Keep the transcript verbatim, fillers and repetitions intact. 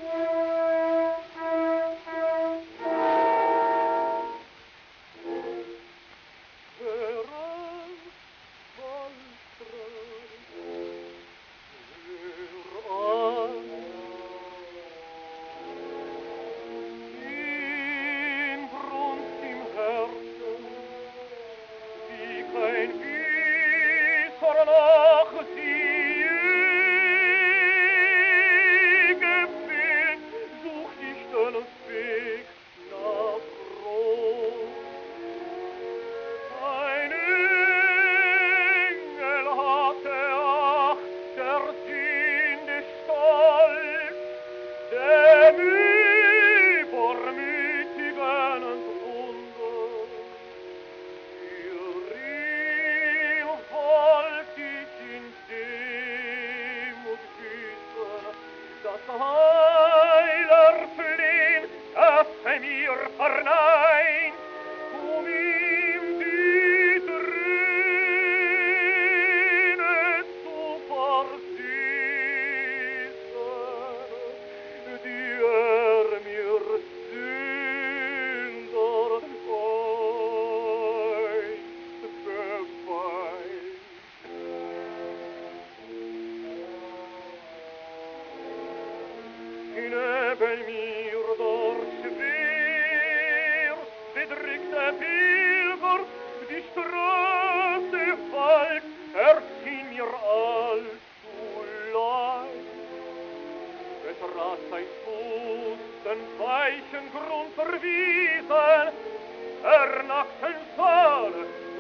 Heiler Flehn, öffne mir verneint, um ihm die Träne zu versüßen, die er mir Sünder einst beweint. Neben mir dort schwer bedrückt der Pilger, die Straße fällt, erschien mir allzu leid. Betrat sein Fuß den weichen Grund verwiesen, er nackten Saal,